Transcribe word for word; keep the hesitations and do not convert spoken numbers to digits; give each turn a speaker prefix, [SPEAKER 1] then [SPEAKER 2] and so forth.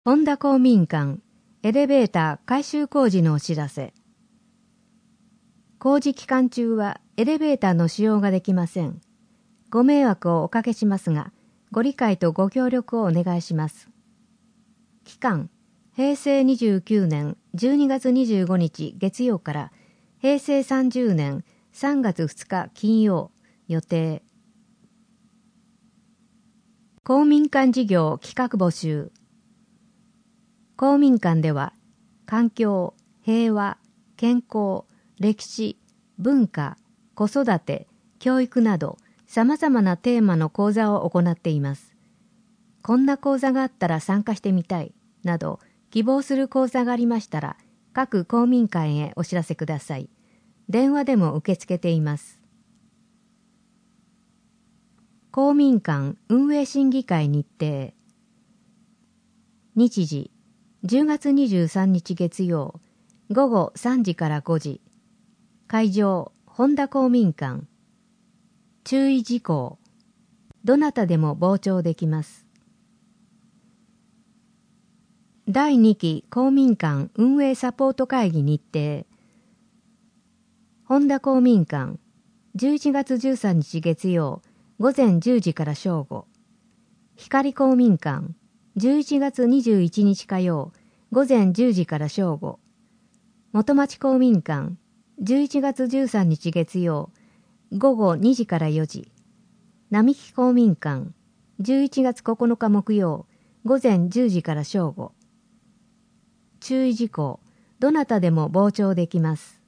[SPEAKER 1] 本田公民館エレベーター改修工事のお知らせ。工事期間中はエレベーターの使用ができません。ご迷惑をおかけしますが、ご理解とご協力をお願いします。期間、へいせいにじゅうきゅうねんじゅうにがつにじゅうごにち月曜からへいせいさんじゅうねんさんがつふつか金曜予定。公民館事業企画募集。公民館では、環境、平和、健康、歴史、文化、子育て、教育など、様々なテーマの講座を行っています。こんな講座があったら参加してみたい、など、希望する講座がありましたら、各公民館へお知らせください。電話でも受け付けています。公民館運営審議会日程。日時、じゅうがつにじゅうさんにち月曜、ごごさんじからごじ。会場、本田公民館。注意事項。どなたでも傍聴できます。だいにき公民館運営サポート会議日程。本田公民館、じゅういちがつじゅうさんにち月曜、ごぜんじゅうじから正午。光公民館、じゅういちがつにじゅういちにち火曜、ごぜんじゅうじから正午。元町公民館、じゅういちがつじゅうさんにち月曜、ごごにじからよじ。並木公民館、じゅういちがつここのか木曜、ごぜんじゅうじから正午。注意事項、どなたでも傍聴できます。